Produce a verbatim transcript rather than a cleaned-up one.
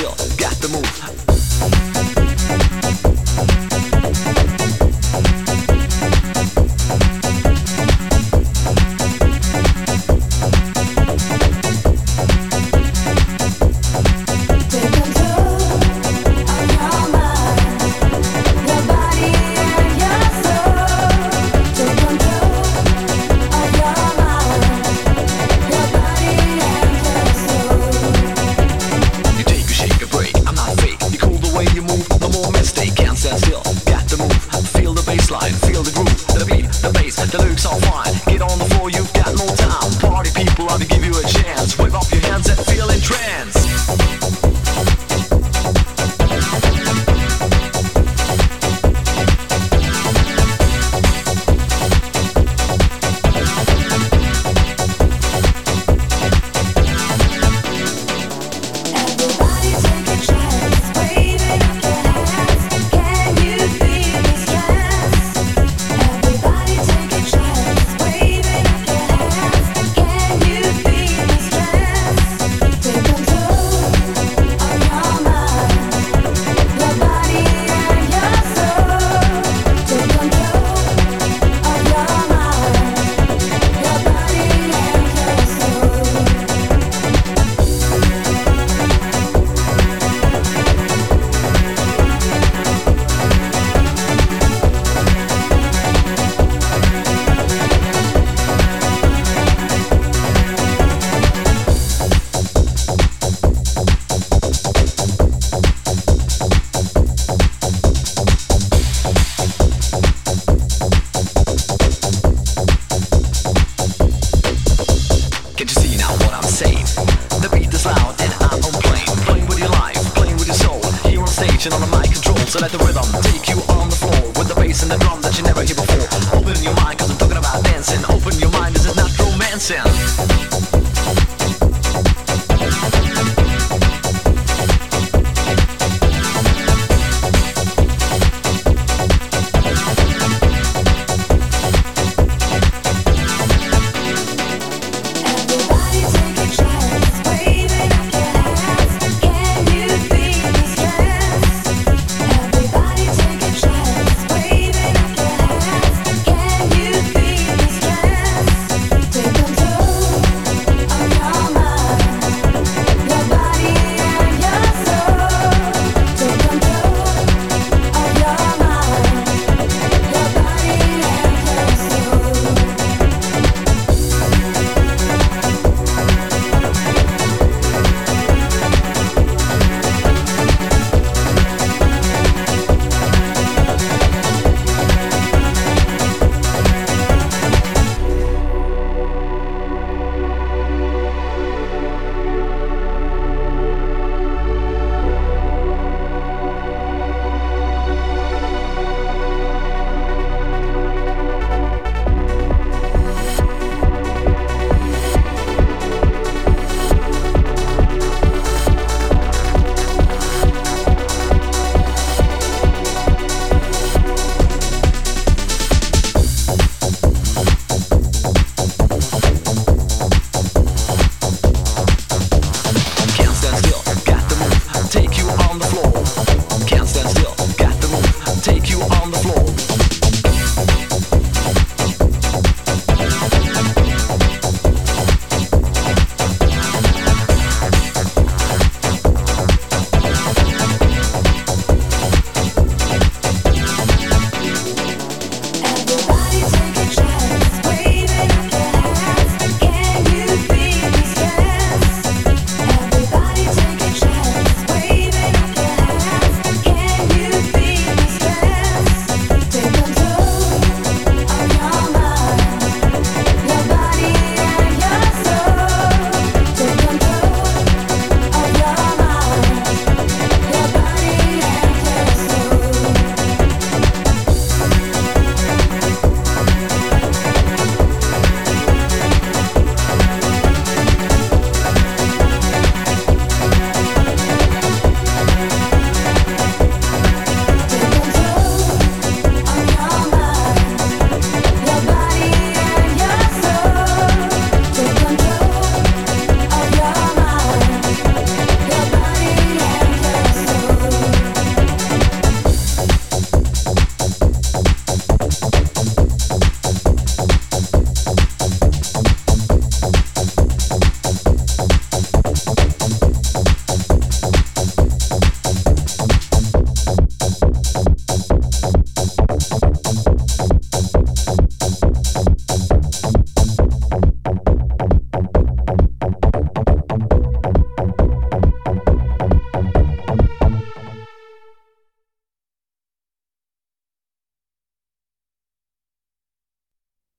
still, got the move. The lyrics are fine, get on the floor, you've got no time. Party people, I'll give you a chance. Wave up your hands and feel in trance. On the mic control, so let the rhythm take you on the floor with the bass and the drum that you never hear before. Open your mind, cause I'm talking about dancing. Open your mind, this is not romancing.